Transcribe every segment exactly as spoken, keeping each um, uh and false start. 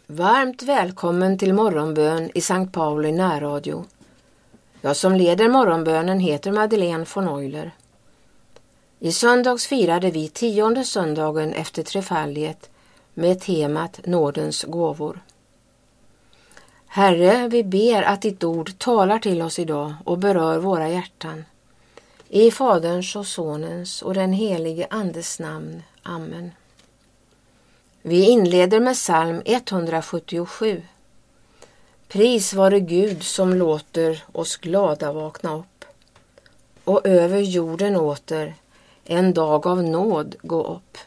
Varmt välkommen till morgonbön i Sankt Pauli närradio. Jag som leder morgonbönen heter Madeleine von Euler. I söndags firade vi tionde söndagen efter trefaldighet med temat Nådens gåvor. Herre, vi ber att ditt ord talar till oss idag och berör våra hjärtan. I Faderns och Sonens och den helige Andes namn. Amen. Vi inleder med psalm etthundrasjuttiosju. Pris vare Gud som låter oss glada vakna upp och över jorden åter en dag av nåd gå upp.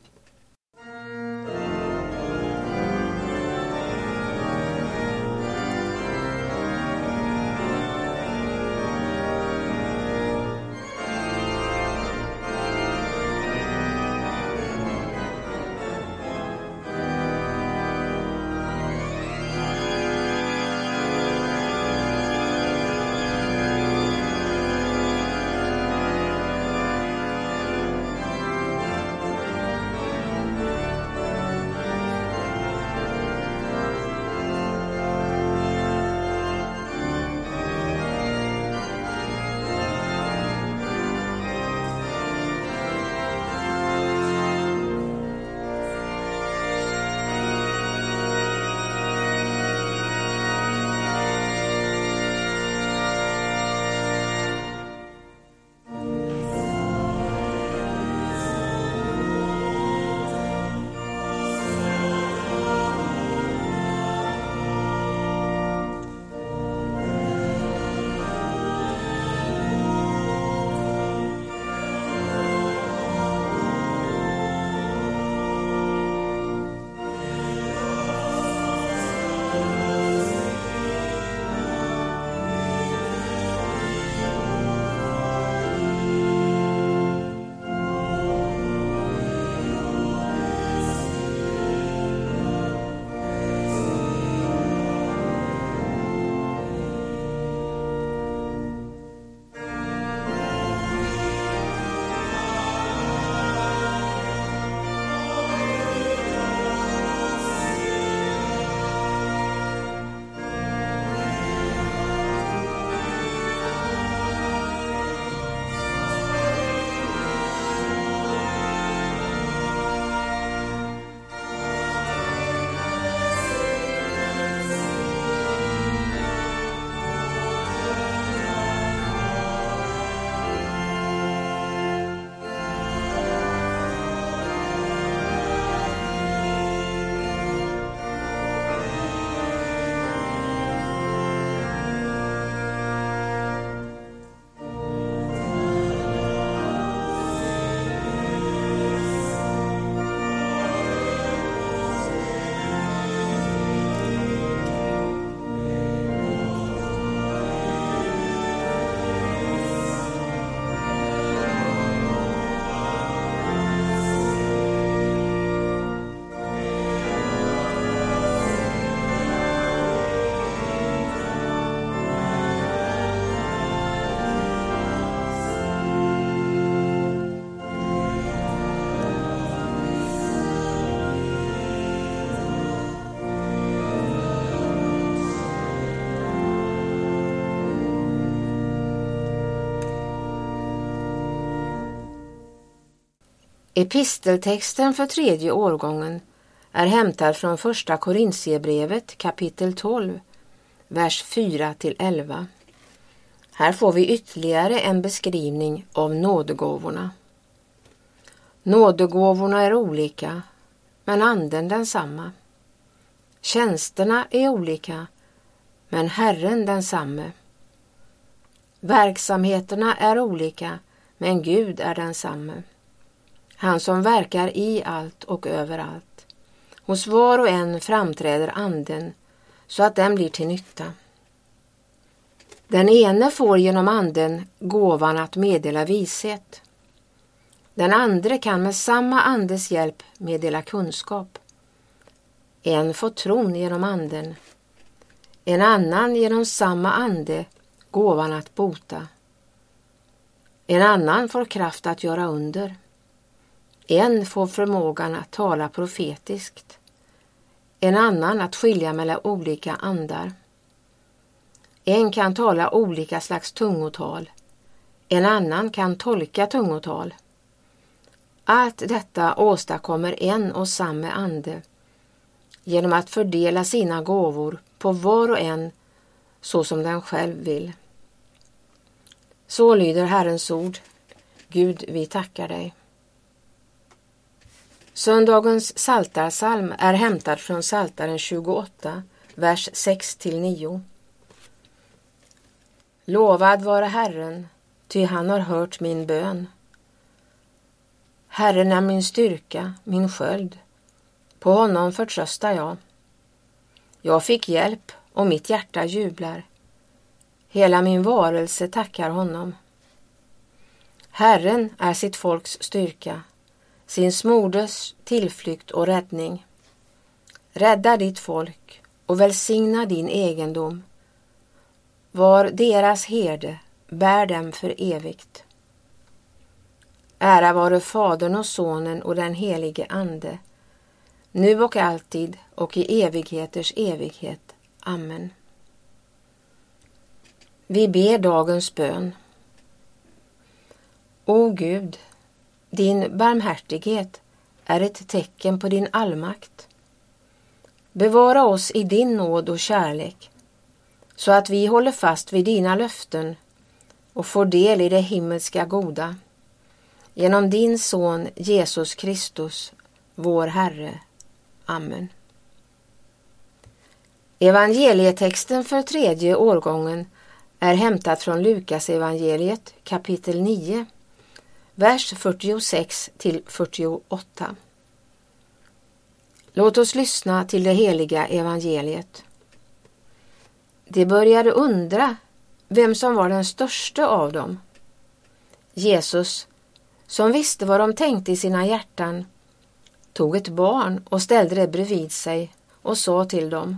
Episteltexten för tredje årgången är hämtad från första Korintierbrevet kapitel tolv, vers fyra till elva. Här får vi ytterligare en beskrivning av nådegåvorna. Nådegåvorna är olika, men anden densamma. Tjänsterna är olika, men Herren densamme. Verksamheterna är olika, men Gud är densamme. Han som verkar i allt och överallt. Hos var och en framträder anden så att den blir till nytta. Den ene får genom anden gåvan att meddela vishet. Den andra kan med samma andes hjälp meddela kunskap. En får tron genom anden. En annan genom samma ande gåvan att bota. En annan får kraft att göra under. En får förmågan att tala profetiskt. en annan att skilja mellan olika andar. En kan tala olika slags tungotal, en annan kan tolka tungotal. Allt detta åstadkommer en och samma ande genom att fördela sina gåvor på var och en så som den själv vill. Så lyder Herrens ord. Gud, vi tackar dig. Söndagens psaltarpsalm är hämtad från Psaltaren tjugoåtta, vers sex till nio. Lovad vare Herren, ty han har hört min bön. Herren är min styrka, min sköld. På honom förtröstar jag. Jag fick hjälp och mitt hjärta jublar. Hela min varelse tackar honom. Herren är sitt folks styrka, sin smordes tillflykt och räddning. Rädda ditt folk och välsigna din egendom. Var deras herde, bär dem för evigt. Ära vare Fadern och Sonen och den helige Ande, nu och alltid och i evigheters evighet. Amen. Vi ber dagens bön. O Gud, din barmhärtighet är ett tecken på din allmakt. Bevara oss i din nåd och kärlek, så att vi håller fast vid dina löften och får del i det himmelska goda. Genom din son Jesus Kristus, vår Herre. Amen. Evangelietexten för tredje årgången är hämtat från Lukas evangeliet kapitel nio, vers fyrtiosex till fyrtioåtta. Låt oss lyssna till det heliga evangeliet. De började undra vem som var den största av dem. Jesus, som visste vad de tänkte i sina hjärtan, tog ett barn och ställde det bredvid sig och sa till dem: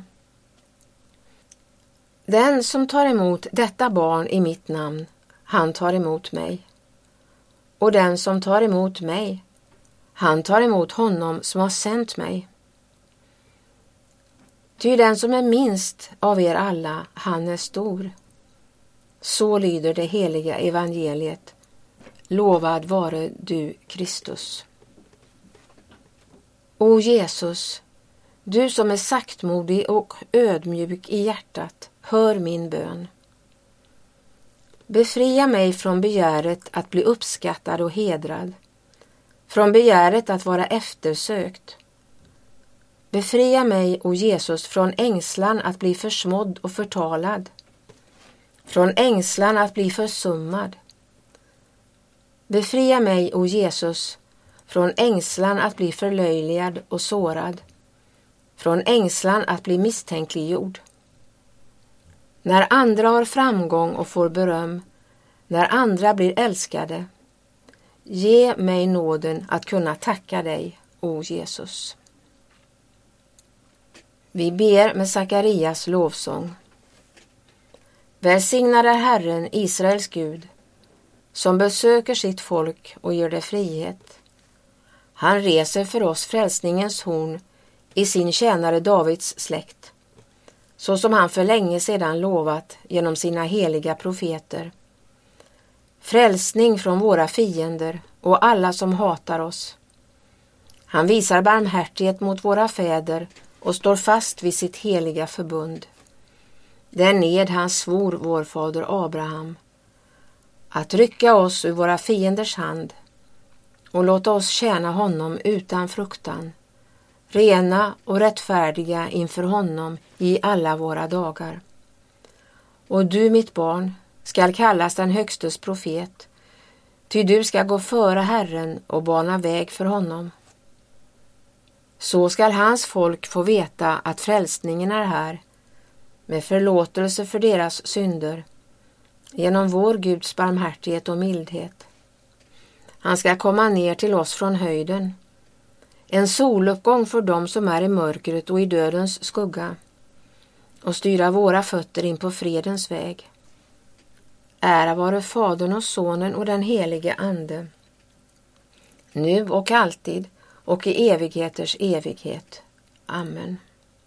Den som tar emot detta barn i mitt namn, han tar emot mig. Och den som tar emot mig, han tar emot honom som har sänt mig. Ty den som är minst av er alla, han är stor. Så lyder det heliga evangeliet. Lovad vare du, Kristus. O Jesus, du som är saktmodig och ödmjuk i hjärtat, hör min bön. Befria mig från begäret att bli uppskattad och hedrad, från begäret att vara eftersökt. Befria mig, o Jesus, från ängslan att bli försmådd och förtalad, från ängslan att bli försummad. Befria mig, o Jesus, från ängslan att bli förlöjligad och sårad, från ängslan att bli misstänkliggjord. När andra har framgång och får beröm, när andra blir älskade, ge mig nåden att kunna tacka dig, o Jesus. Vi ber med Sakarias lovsång. Välsignad är Herren, Israels Gud, som besöker sitt folk och ger det frihet. Han reser för oss frälsningens horn i sin tjänare Davids släkt, så som han för länge sedan lovat genom sina heliga profeter. Frälsning från våra fiender och alla som hatar oss. Han visar barmhärtighet mot våra fäder och står fast vid sitt heliga förbund. Den ned han svor vår fader Abraham, att rycka oss ur våra fienders hand och låta oss tjäna honom utan fruktan, rena och rättfärdiga inför honom i alla våra dagar. Och du, mitt barn, skall kallas den högstes profet, ty du ska gå före Herren och bana väg för honom. Så skall hans folk få veta att frälsningen är här, med förlåtelse för deras synder, genom vår Guds barmhärtighet och mildhet. Han ska komma ner till oss från höjden, en soluppgång för dem som är i mörkret och i dödens skugga, och styra våra fötter in på fredens väg. Ära vare Fadern och Sonen och den helige Ande, nu och alltid och i evigheters evighet. Amen.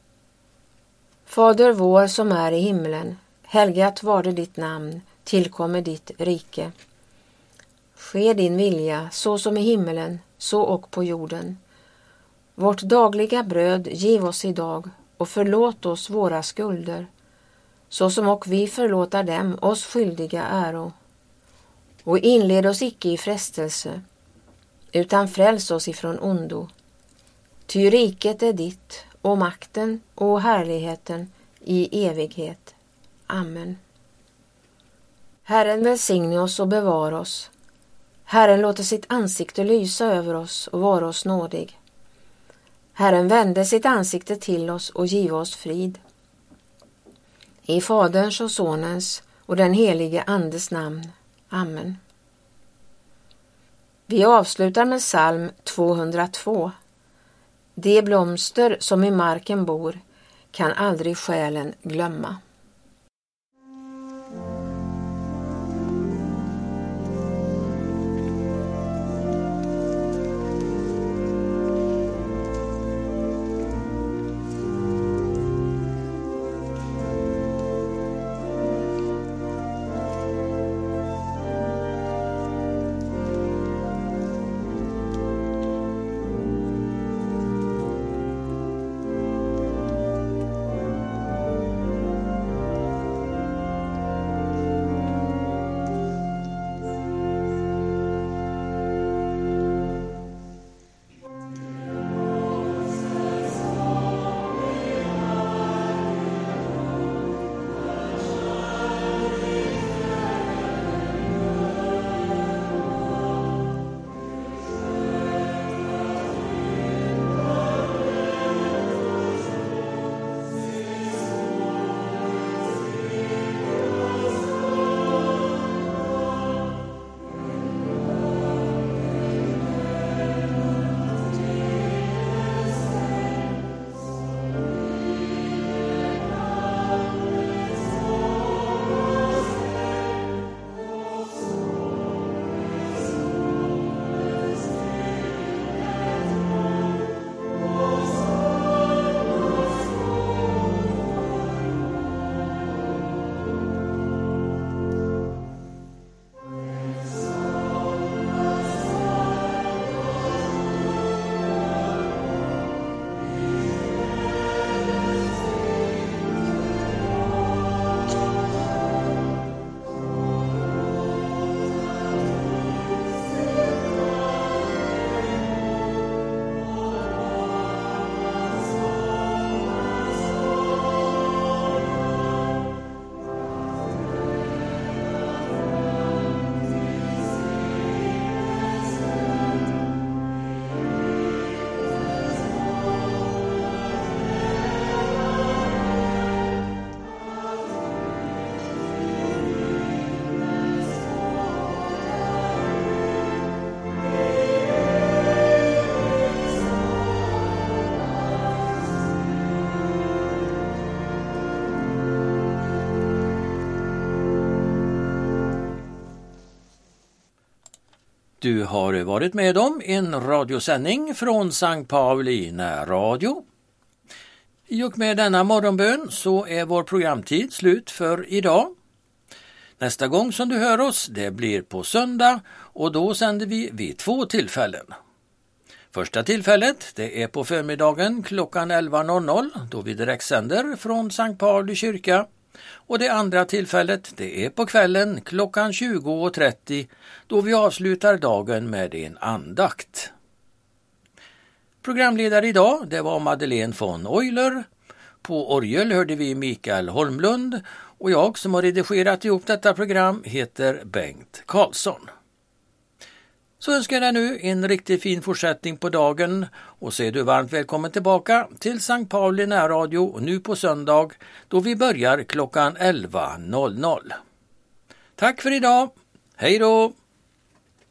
Fader vår som är i himlen, helgat varde ditt namn, tillkommer ditt rike. Ske din vilja, så som i himmelen, så och på jorden. Vårt dagliga bröd giv oss idag, och förlåt oss våra skulder, så som och vi förlåtar dem oss skyldiga äro. Och inled oss icke i frestelse, utan fräls oss ifrån ondo. Ty riket är ditt, och makten och härligheten i evighet. Amen. Herren välsigne oss och bevar oss. Herren låter sitt ansikte lysa över oss och vara oss nådig. Herren vände sitt ansikte till oss och giv oss frid. I Faderns och Sonens och den helige Andes namn. Amen. Vi avslutar med psalm tvåhundratvå. De blomster som i marken bor kan aldrig själen glömma. Du har varit med om en radiosändning från Sankt Pauli närradio. I och med denna morgonbön så är vår programtid slut för idag. Nästa gång som du hör oss, det blir på söndag, och då sänder vi vid två tillfällen. Första tillfället, det är på förmiddagen klockan elva noll noll, då vi direkt sänder från Sankt Pauli kyrka. Och det andra tillfället, det är på kvällen klockan tjugo trettio, då vi avslutar dagen med en andakt. Programledare idag, det var Madeleine von Euler. På orgel hörde vi Mikael Holmlund, och jag som har redigerat ihop detta program heter Bengt Karlsson. Så önskar jag dig nu en riktigt fin fortsättning på dagen, och så är du varmt välkommen tillbaka till Sankt Pauli närradio nu på söndag, då vi börjar klockan elva noll noll. Tack för idag, hej då!